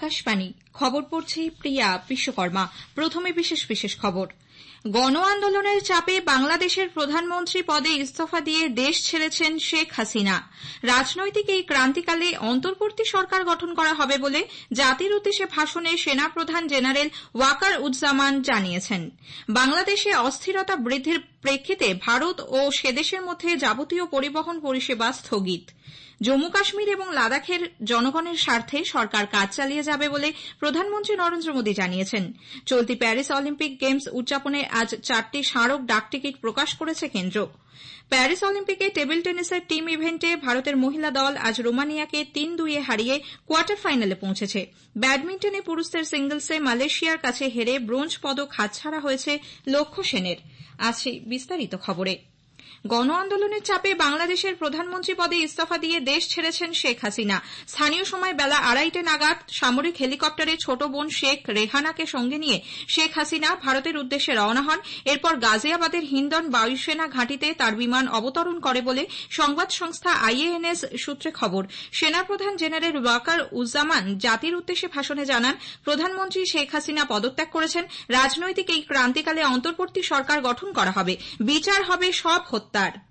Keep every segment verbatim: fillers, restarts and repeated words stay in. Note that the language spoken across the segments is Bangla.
আকাশবাণী খবর পড়ছি প্রিয়া বিশ্বকর্মা। প্রথমে বিশেষ বিশেষ খবর। গণ আন্দোলনের চাপে বাংলাদেশের প্রধানমন্ত্রী পদে ইস্তফা দিয়ে দেশ ছেড়েছেন শেখ হাসিনা। রাজনৈতিক এই ক্রান্তিকালে অন্তর্বর্তী সরকার গঠন করা হবে বলে জাতির উদ্দেশ্যে ভাষণে সেনাপ্রধান জেনারেল ওয়াকার উজ্জামান জানিয়েছেন। বাংলাদেশে অস্থিরতা বৃদ্ধির প্রেক্ষিতে ভারত ও সেদেশের মধ্যে যাবতীয় পরিবহন পরিষেবা স্থগিত। জম্মু কাশ্মীর এবং লাদাখের জনগণের স্বার্থে সরকার কাজ চালিয়ে যাবে বলে প্রধানমন্ত্রী নরেন্দ্র মোদী জানিয়েছেন। চলতি প্যারিস অলিম্পিক গেমস উদযাপনে আজ চারটি স্মারক ডাকটিকিট প্রকাশ করেছে কেন্দ্র। প্যারিস অলিম্পিকে টেবিল টেনিসের টিম ইভেন্টে ভারতের মহিলা দল আজ রোমানিয়াকে তিন দুইয়ে হারিয়ে কোয়ার্টার ফাইনালে পৌঁছেছে। ব্যাডমিন্টনে পুরুষদের সিঙ্গলসে মালয়েশিয়ার কাছে হেরে ব্রোঞ্জ পদক হাতছাড়া হয়েছে লক্ষ্য সেনের। আছে বিস্তারিত খবরে। গণ আন্দোলনের চাপে বাংলাদেশের প্রধানমন্ত্রী পদে ইস্তফা দিয়ে দেশ ছেড়েছেন শেখ হাসিনা। স্থানীয় সময় বেলা আড়াইটে নাগাদ সামরিক হেলিকপ্টারে ছোট বোন শেখ রেহানাকে সঙ্গে নিয়ে শেখ হাসিনা ভারতের উদ্দেশ্যে রওনা হন। এরপর গাজিয়াবাদের হিন্ডন বায়ুসেনা ঘাঁটিতে তার বিমান অবতরণ করে বলে সংবাদ সংস্থা আইএএনএস সূত্রে খবর। সেনাপ্রধান জেনারেল ওয়াকার উজ্জামান জাতির উদ্দেশ্যে ভাষণে জানান, প্রধানমন্ত্রী শেখ হাসিনা পদত্যাগ করেছেন। রাজনৈতিক এই ক্রান্তিকালে অন্তর্বর্তী সরকার গঠন করা হবে। বিচার হবে সব হত্যার।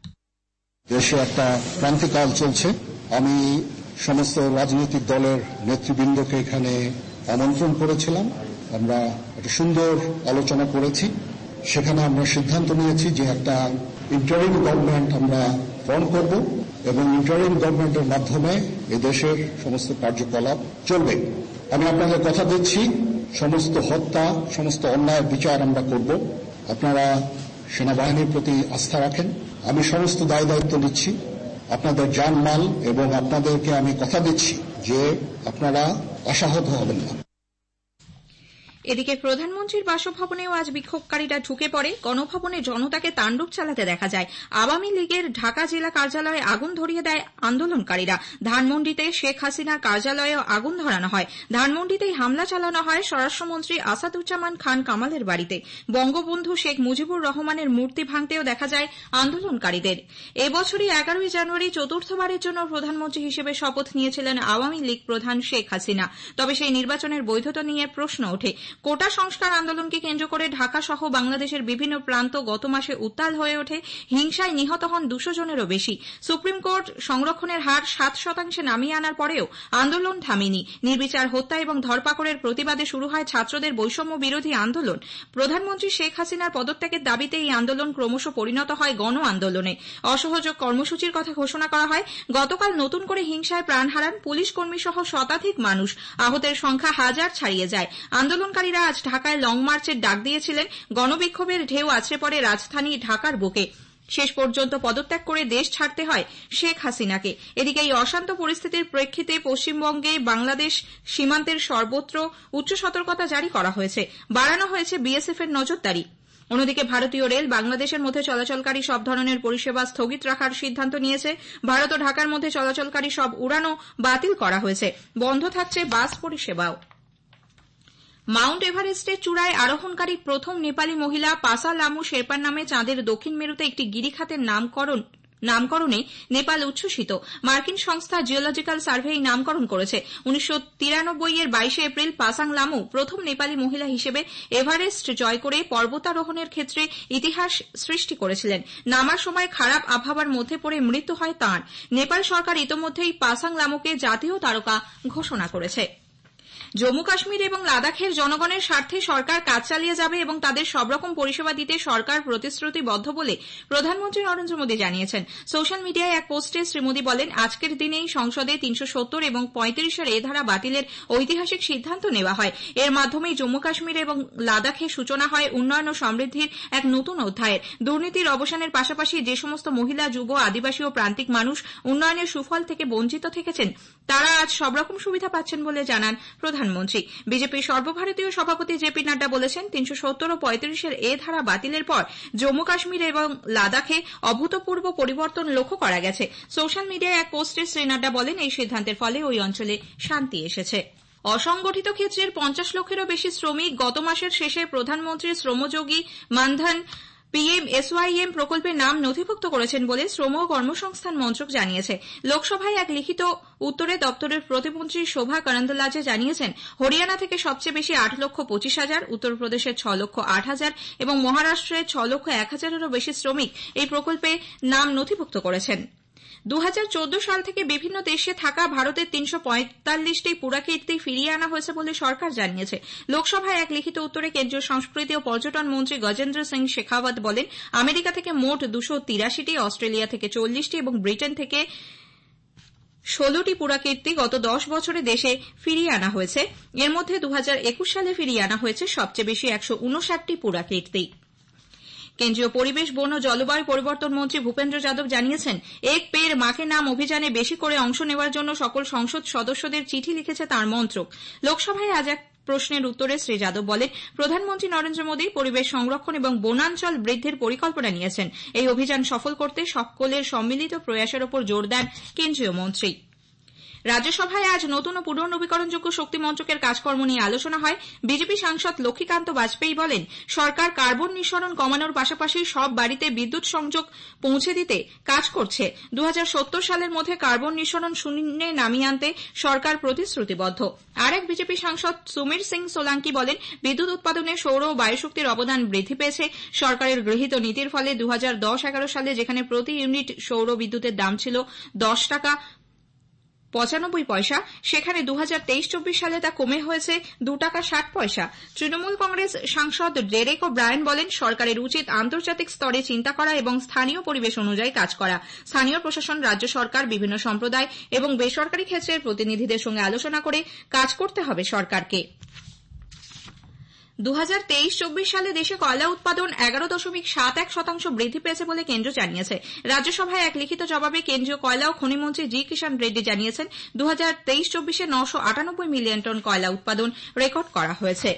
দেশে একটা ক্রান্তিকাল চলছে। আমি সমস্ত রাজনৈতিক দলের নেতৃবৃন্দকে এখানে আমন্ত্রণ করেছিলাম। আমরা একটা সুন্দর আলোচনা করেছি। সেখানে আমরা সিদ্ধান্ত নিয়েছি যে একটা ইন্টারিম গভর্নমেন্ট আমরা ফর্ম করব এবং ইন্টারিম গভর্নমেন্টের মাধ্যমে এই দেশের সমস্ত কার্যকলাপ চলবে। আমি আপনাদের কথা দিচ্ছি, সমস্ত হত্যা, সমস্ত অন্যায়ের বিচার আমরা করব। আপনারা সেনাবাহিনীর প্রতি আস্থা রাখেন। আমি সমস্ত দায় দায়িত্ব নিচ্ছি, আপনাদের জানমাল, এবং আপনাদেরকে আমি কথা দিচ্ছি যে আপনারা আশাহত হবেন না। এদিকে প্রধানমন্ত্রীর বাসভবনেও আজ বিক্ষোভকারীরা ঢুকে পড়ে। গণভবনে জনতাকে তাণ্ডব চালাতে দেখা যায়। আওয়ামী লীগের ঢাকা জেলা কার্যালয়ে আগুন ধরিয়ে দেয় আন্দোলনকারীরা। ধানমন্ডিতে শেখ হাসিনার কার্যালয়েও আগুন ধরানো হয়। ধানমন্ডিতেই হামলা চালানো হয় স্বরাষ্ট্রমন্ত্রী আসাদুজ্জামান খান কামালের বাড়িতে। বঙ্গবন্ধু শেখ মুজিবুর রহমানের মূর্তি ভাঙতেও দেখা যায় আন্দোলনকারীদের। এবছরই এগারোই জানুয়ারি চতুর্থবারের জন্য প্রধানমন্ত্রী হিসেবে শপথ নিয়েছিলেন আওয়ামী লীগ প্রধান শেখ হাসিনা। তবে সেই নির্বাচনের বৈধতা নিয়ে প্রশ্ন ওঠে। কোটা সংস্কার আন্দোলনকে কেন্দ্র করে ঢাকা সহ বাংলাদেশের বিভিন্ন প্রান্ত গত মাসে উত্তাল হয়ে ওঠে। হিংসায় নিহত হন দুশো জনেরও বেশি। সুপ্রিম কোর্ট সংরক্ষণের হার সাত শতাংশে নামিয়ে আনার পরেও আন্দোলন থামেনি। নির্বিচার হত্যা এবং ধরপাকড়ের প্রতিবাদে শুরু হয় ছাত্রদের বৈষম্য বিরোধী আন্দোলন। প্রধানমন্ত্রী শেখ হাসিনার পদত্যাগের দাবিতে এই আন্দোলন ক্রমশ পরিণত হয় গণ আন্দোলনে। অসহযোগ কর্মসূচির কথা ঘোষণা করা হয়। গতকাল নতুন করে হিংসায় প্রাণ হারান পুলিশ কর্মী সহ শতাধিক মানুষ। আহতের সংখ্যা হাজার ছাড়িয়ে যায়। আন্দোলনকারীরা আজ ঢাকায় লং মার্চের ডাক দিয়েছিলেন। গণবিক্ষোভের ঢেউ আছড়ে পড়ে রাজধানী ঢাকার বুকে। শেষ পর্যন্ত পদত্যাগ করে দেশ ছাড়তে হয় শেখ হাসিনাকে। এদিকে এই অশান্ত পরিস্থিতির প্রেক্ষিতে পশ্চিমবঙ্গে বাংলাদেশ সীমান্তের সর্বত্র উচ্চ সতর্কতা জারি করা হয়েছে। বাড়ানো হয়েছে বিএসএফ এর নজরদারি। অন্যদিকে ভারতীয় রেল বাংলাদেশের মধ্যে চলাচলকারী সব ধরনের পরিষেবা স্থগিত রাখার সিদ্ধান্ত নিয়েছে। ভারত ও ঢাকার মধ্যে চলাচলকারী সব উড়ানও বাতিল করা হয়েছে। বন্ধ থাকছে বাস পরিষেবাও। মাউন্ট এভারেস্টের চূড়ায় আরোহণকারী প্রথম নেপালি মহিলা পাসা লামু শেরপার নামে চাঁদের দক্ষিণ মেরুতে একটি গিরিখাতের নামকরণ নামকরণে নেপাল উচ্ছ্বসিত। মার্কিন সংস্থা জিওলজিক্যাল সার্ভে এই নামকরণ করেছে। উনিশশো তিরানব্বই এর বাইশে এপ্রিল পাসাং লামু প্রথম নেপালি মহিলা হিসেবে এভারেস্ট জয় করে পর্বতারোহণের ক্ষেত্রে ইতিহাস সৃষ্টি করেছিলেন। নামার সময় খারাপ আবহাওয়ার মধ্যে পড়ে মৃত্যু হয় তাঁর। নেপাল সরকার ইতোমধ্যেই পাসাং লামুকে জাতীয় তারকা ঘোষণা করেছে। জম্মু কাশ্মীর এবং লাদাখের জনগণের স্বার্থে সরকার কাজ চালিয়ে যাবে এবং তাদের সব রকম পরিষেবা দিতে সরকার প্রতিশ্রুতিবদ্ধ বলে প্রধানমন্ত্রী নরেন্দ্র মোদী জানিয়েছেন। সোশ্যাল মিডিয়ায় এক পোস্টে শ্রী মোদী বলেন, আজকের দিনেই সংসদে তিনশো সত্তর এবং পঁয়ত্রিশের এ ধারা বাতিলের ঐতিহাসিক সিদ্ধান্ত নেওয়া হয়। এর মাধ্যমেই জম্মু কাশ্মীর এবং লাদাখে সূচনা হয় উন্নয়ন ও সমৃদ্ধির এক নতুন অধ্যায়ের। দুর্নীতির অবসানের পাশাপাশি যে সমস্ত মহিলা, যুব, আদিবাসী ও প্রান্তিক মানুষ উন্নয়নের সুফল থেকে বঞ্চিত থেকেছেন, তারা আজ সব রকম সুবিধা পাচ্ছেন বলে জানান প্রধানমন্ত্রী। বিজেপির সর্বভারতীয় সভাপতি জেপি নাড্ডা বলেছেন, তিনশো সত্তর ও পঁয়ত্রিশের এ ধারা বাতিলের পর জম্মু কাশ্মীর এবং লাদাখে অভূতপূর্ব পরিবর্তন লক্ষ্য করা গেছে। সোশ্যাল মিডিয়ায় এক পোস্টে শ্রী নাড্ডা বলেন, এই সিদ্ধান্তের ফলে ওই অঞ্চলে শান্তি এসেছে। অসংগঠিত ক্ষেত্রের পঞ্চাশ লক্ষেরও বেশি শ্রমিক গত মাসের শেষে প্রধানমন্ত্রীর শ্রমযোগী মানধন পিএমএসওয়াইএম প্রকল্পে নাম নথিভুক্ত করেছেন বলে শ্রম ও কর্মসংস্থান মন্ত্রক জানিয়েছে। লোকসভায় এক লিখিত উত্তরে দপ্তরের প্রতিমন্ত্রী শোভা করন্দলাজে জানিয়েছেন, হরিয়ানা থেকে সবচেয়ে বেশি আট লক্ষ পঁচিশ হাজার, উত্তরপ্রদেশের ছ লক্ষ আট হাজার এবং মহারাষ্ট্রের ছ লক্ষ এক হাজারেরও বেশি শ্রমিক এই প্রকল্পে নাম নথিভুক্ত করেছেন। দু হাজার চোদ্দ সাল থেকে বিভিন্ন দেশে থাকা ভারতের তিনশো পঁয়তাল্লিশটি পুরাকীর্তি ফিরিয়ে আনা হয়েছে বলে সরকার জানিয়েছে। লোকসভায় এক লিখিত উত্তরে কেন্দ্রীয় সংস্কৃতি ও পর্যটন মন্ত্রী গজেন্দ্র সিং শেখাওয়াত বলেন, আমেরিকা থেকে মোট দুশো তিরাশিটি, অস্ট্রেলিয়া থেকে চল্লিশটি এবং ব্রিটেন থেকে ষোলোটি পুরাকীর্তি গত দশ বছরে দেশে ফিরিয়ে আনা হয়েছে। এর মধ্যে দু হাজার একুশ সালে ফিরিয়ে আনা হয়েছে সবচেয়ে বেশি একশো উনষাটটি পুরাকীর্তি। কেন্দ্রীয় পরিবেশ, বন ও জলবায়ু পরিবর্তন মন্ত্রী ভূপেন্দ্র যাদব জানিয়েছেন, এক পেড় মাকে নাম অভিযানে বেশি করে অংশ নেওয়ার জন্য সকল সংসদ সদস্যদের চিঠি লিখেছে তাঁর মন্ত্রক। লোকসভায় আজ এক প্রশ্নের উত্তরে শ্রী যাদব বলেন, প্রধানমন্ত্রী নরেন্দ্র মোদী পরিবেশ সংরক্ষণ এবং বনাঞ্চল বৃদ্ধির পরিকল্পনা নিয়েছেন। এই অভিযান সফল করতে সকলের সম্মিলিত প্রয়াসের ওপর জোর দেন কেন্দ্রীয় মন্ত্রী। রাজ্যসভায় আজ নতুন ও পুনর্নবীকরণযোগ্য শক্তি মন্ত্রকের কাজকর্ম নিয়ে আলোচনা হয়। বিজেপি সাংসদ লক্ষ্মীকান্ত বাজপেয়ী বলেন, সরকার কার্বন নিঃসরণ কমানোর পাশাপাশি সব বাড়িতে বিদ্যুৎ সংযোগ পৌঁছে দিতে কাজ করছে। দু হাজার সত্তর সালের মধ্যে কার্বন নিঃসরণ শূন্যে নামিয়ে আনতে সরকার প্রতিশ্রুতিবদ্ধ। আর এক বিজেপি সাংসদ সুমির সিং সোলাঙ্কি বলেন, বিদ্যুৎ উৎপাদনে সৌর ও বায়ুশক্তির অবদান বৃদ্ধি পেয়েছে। সরকারের গৃহীত নীতির ফলে দু হাজার দশ এগারো সালে যেখানে প্রতি ইউনিট সৌর বিদ্যুতের দাম ছিল দশ টাকা পঁচানব্বই পয়সা, সেখানে দু হাজার তেইশ চব্বিশ সালে তা কমে হয়েছে দু টাকা ষাট পয়সা। তৃণমূল কংগ্রেস সাংসদ ডেরেক ও ব্রায়ান বলেন, সরকারের উচিত আন্তর্জাতিক স্তরে চিন্তা করা এবং স্থানীয় পরিবেশ অনুযায়ী কাজ করা। স্থানীয় প্রশাসন, রাজ্য সরকার, বিভিন্ন সম্প্রদায় এবং বেসরকারি ক্ষেত্রের প্রতিনিধিদের সঙ্গে আলোচনা করে কাজ করতে হবে সরকারকে। দু হাজার তেইশ চব্বিশ সালে দেশে কয়লা উৎপাদন এগারো দশমিক সাত এক শতাংশ বৃদ্ধি পেয়েছে বলে কেন্দ্র জানিয়েছে। রাজ্যসভায় এক লিখিত জবাবে কেন্দ্রীয় কয়লা ও খনিমন্ত্রী জি কিষাণ রেড্ডি জানিয়েছেন, দু হাজার তেইশ চব্বিশে নশো আটানব্বই মিলিয়ন টন কয়লা উৎপাদন রেকর্ড করা হয়েছে।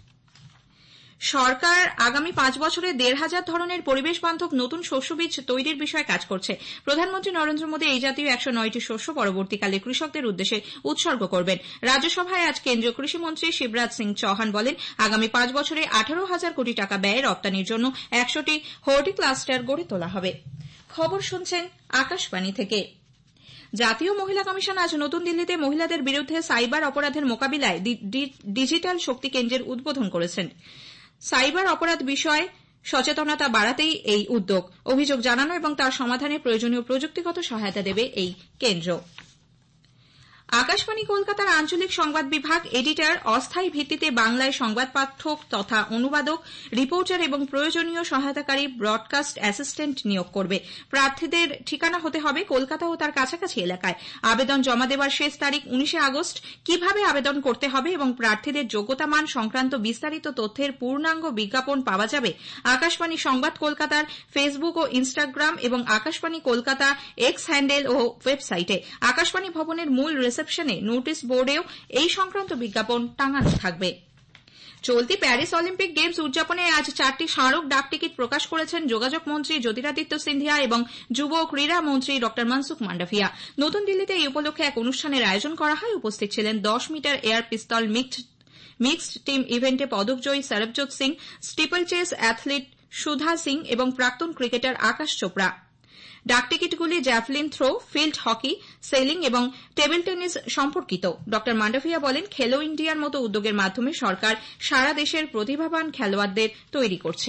সরকার আগামী পাঁচ বছরে দেড় হাজার ধরনের পরিবেশ বান্ধব নতুন শস্য বীজ তৈরির বিষয়ে কাজ করছে। প্রধানমন্ত্রী নরেন্দ্র মোদী এই জাতীয় একশো নয়টি শস্য পরবর্তীকালে কৃষকদের উদ্দেশ্যে উৎসর্গ করবেন। রাজ্যসভায় আজ কেন্দ্রীয় কৃষিমন্ত্রী শিবরাজ সিং চৌহান বলেন, আগামী পাঁচ বছরে আঠারো হাজার কোটি টাকা ব্যয়ে রপ্তানির জন্য একশোটি হর্টিক্লাস্টার গড়ে তোলা হবে। খবর শুনছেন আকাশবাণী থেকে। জাতীয় মহিলা কমিশন আজ নতুন দিল্লিতে মহিলাদের বিরুদ্ধে সাইবার অপরাধের মোকাবিলায় ডিজিটাল শক্তি কেন্দ্রের উদ্বোধন করেছেন। সাইবার অপরাধ বিষয়ে সচেতনতা বাড়াতেই এই উদ্যোগ। অভিযোগ জানানো এবং তার সমাধানে প্রয়োজনীয় প্রযুক্তিগত সহায়তা দেবে এই কেন্দ্র। আকাশবাণী কলকাতার আঞ্চলিক সংবাদ বিভাগ এডিটর, অস্থায়ী ভিত্তিতে বাংলায় সংবাদ পাঠক তথা অনুবাদক, রিপোর্টার এবং প্রয়োজনীয় সহায়তাকারী ব্রডকাস্ট অ্যাসিস্ট্যান্ট নিয়োগ করবে। প্রার্থীদের ঠিকানা হতে হবে কলকাতা ও তার কাছাকাছি এলাকায়। আবেদন জমা দেওয়ার শেষ তারিখ উনিশে আগস্ট। কিভাবে আবেদন করতে হবে এবং প্রার্থীদের যোগ্যতা মান সংক্রান্ত বিস্তারিত তথ্যের পূর্ণাঙ্গ বিজ্ঞাপন পাওয়া যাবে আকাশবাণী সংবাদ কলকাতার ফেসবুক ও ইনস্টাগ্রাম এবং আকাশবাণী কলকাতা এক্স হ্যান্ডেল ও ওয়েবসাইটে। আকাশবাণী ভবনের মূল রিসেপশনে নোটিশ বোর্ডেও এই সংক্রান্ত বিজ্ঞাপন টাঙানো থাকবে। চলতি প্যারিস অলিম্পিক গেমস উদযাপনে আজ চারটি স্মারক ডাকটিকিট প্রকাশ করেছেন যোগাযোগ মন্ত্রী জ্যোতিরাদিত্য সিন্ধিয়া এবং যুব ক্রীড়া মন্ত্রী ড মনসুখ মান্ডাভিয়া। নতুন দিল্লিতে এই উপলক্ষে এক অনুষ্ঠানের আয়োজন করা হয়। উপস্থিত ছিলেন দশ metre air pistol mixed team ইভেন্টে পদকজয়ী Sarabjot Singh, steeplechase athlete Sudha Singh এবং প্রাক্তন ক্রিকেটার আকাশ চোপড়া। ডাকটিকিটগুলি javelin throw, field hockey, sailing এবং টেবিল টেনিস সম্পর্কিত। ড মান্ডাভিয়া বলেন, খেলো ইন্ডিয়ার মতো উদ্যোগের মাধ্যমে সরকার সারা দেশের প্রতিভাবান খেলোয়াড়দের তৈরি করছে।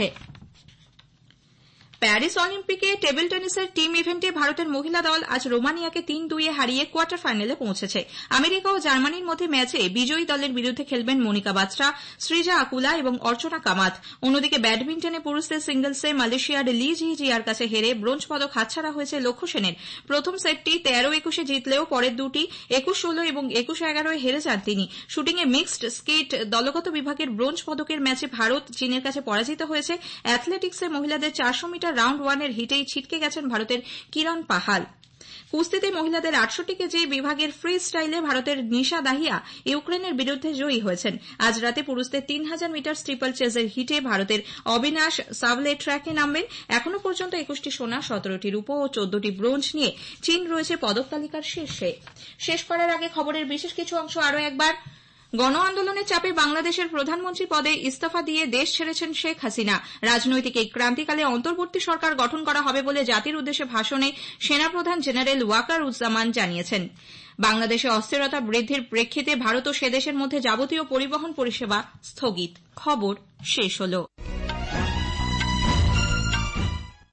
প্যারিস অলিম্পিকে টেবিল টেনিসের টিম ইভেন্টে ভারতের মহিলা দল আজ রোমানিয়াকে তিন দুইয়ে হারিয়ে কোয়ার্টার ফাইনালে পৌঁছেছে। আমেরিকা ও জার্মানির মধ্যে ম্যাচে বিজয়ী দলের বিরুদ্ধে খেলবেন মনিকা বাত্রা, সৃজা আকুলা এবং অর্চনা কামাত। অন্যদিকে ব্যাডমিন্টনে পুরুষদের সিঙ্গলসে মালয়েশিয়ার লি জি জিয়ার কাছে হেরে ব্রোঞ্জ পদক হাতছাড়া হয়েছে লক্ষ্য সেনের। প্রথম সেটটি তেরো একুশে জিতলেও পরের দুটি একুশ ষোলো এবং একুশ এগারোয় হেরে যান তিনি। শুটিংয়ে মিক্সড স্কিট দলগত বিভাগের ব্রোঞ্জ পদকের ম্যাচে ভারত চীনের কাছে পরাজিত হয়েছে। অ্যাথলেটিক্সে মহিলাদের চারশো মিটার রাউন্ড ওয়ানের হিটেই ছিটকে গেছেন ভারতের কিরণ পাহাল। কুস্তিতে মহিলাদের আটষট্টি কেজি বিভাগের ফ্রি স্টাইলে ভারতের নিশা দাহিয়া ইউক্রেনের বিরুদ্ধে জয়ী হয়েছেন। আজ রাতে পুরুষদের তিন হাজার মিটার স্টিপল চেজের হিটে ভারতের অবিনাশ সাবলে ট্র্যাকে নামবেন। এখনো পর্যন্ত একুশটি সোনা, সতেরোটি রূপো ও চোদ্দটি ব্রোঞ্জ নিয়ে চীন রয়েছে পদক তালিকার শীর্ষে। শেষ করার আগে খবরের বিশেষ কিছু অংশ আরও একবার। গণ আন্দোলনের চাপে বাংলাদেশের প্রধানমন্ত্রী পদে ইস্তফা দিয়ে দেশ ছেড়েছেন শেখ হাসিনা। রাজনৈতিক এই ক্রান্তিকালে অন্তর্বর্তী সরকার গঠন করা হবে বলে জাতির উদ্দেশ্যে ভাষণে সেনাপ্রধান জেনারেল ওয়াকার উজ্জামান জানিয়েছেন। বাংলাদেশে অস্থিরতা বৃদ্ধির প্রেক্ষিতে ভারত ও সে দেশের মধ্যে যাবতীয় পরিবহন পরিষেবা স্থগিত। খবর শেষ হলো।